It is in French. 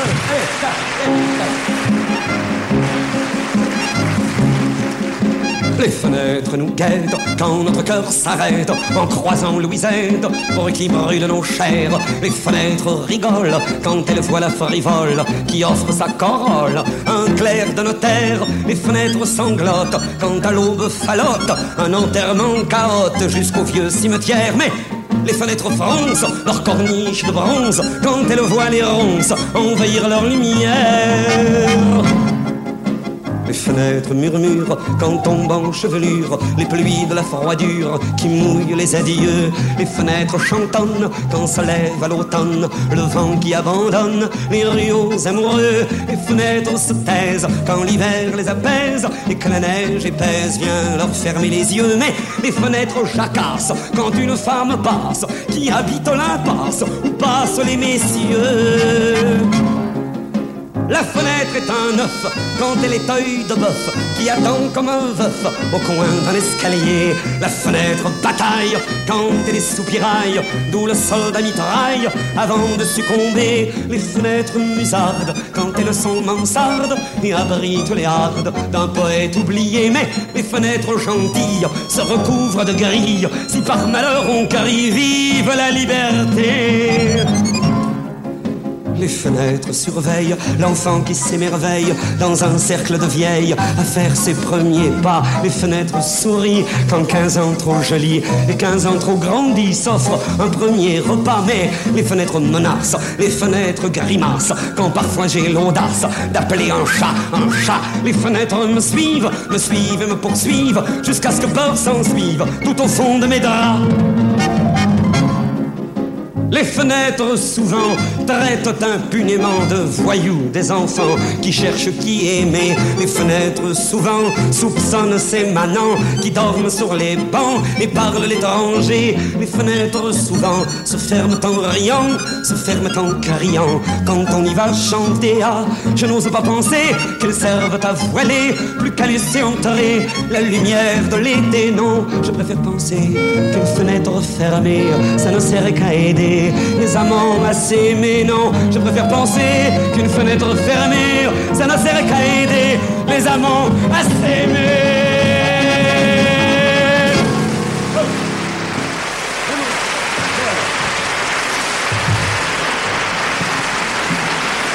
Les fenêtres nous guettent quand notre cœur s'arrête en croisant Louisette pour qui brûle nos chairs. Les fenêtres rigolent quand elles voient la frivole qui offre sa corolle, un clerc de notaire. Les fenêtres sanglotent quand à l'aube fallotte un enterrement chaote jusqu'au vieux cimetière. Mais les fenêtres froncent leurs corniches de bronze quand elles voient les ronces envahir leur lumière. Les fenêtres murmurent quand tombent en chevelure les pluies de la froidure qui mouillent les adieux. Les fenêtres chantonnent quand se lève à l'automne le vent qui abandonne les rios amoureux. Les fenêtres se taisent quand l'hiver les apaise et que la neige épaisse vient leur fermer les yeux. Mais les fenêtres jacassent quand une femme passe qui habite l'impasse où passent les messieurs. La fenêtre est un œuf quand elle est œil de bœuf qui attend comme un veuf au coin d'un escalier. La fenêtre bataille quand elle est soupiraille d'où le soldat mitraille avant de succomber. Les fenêtres musardent quand elles sont mansardes et abritent les hardes d'un poète oublié. Mais les fenêtres gentilles se recouvrent de grilles si par malheur on crie vive la liberté. Les fenêtres surveillent l'enfant qui s'émerveille dans un cercle de vieilles à faire ses premiers pas. Les fenêtres sourient quand 15 ans trop jolis et 15 ans trop grandis s'offrent un premier repas. Mais les fenêtres menacent, les fenêtres grimacent quand parfois j'ai l'audace d'appeler un chat un chat. Les fenêtres me suivent et me poursuivent jusqu'à ce que peur s'en suive tout au fond de mes draps. Les fenêtres souvent traitent impunément de voyous des enfants qui cherchent qui aimer. Les fenêtres souvent soupçonnent ces manants qui dorment sur les bancs et parlent l'étranger. Les fenêtres souvent se ferment en riant, se ferment en criant quand on y va chanter. Ah, je n'ose pas penser qu'elles servent à voiler plus qu'à laisser entrer la lumière de l'été. Non, je préfère penser qu'une fenêtre fermée, ça ne sert qu'à aider les amants à s'aimer. Non, je préfère penser qu'une fenêtre fermée, ça ne sert qu'à aider les amants à s'aimer.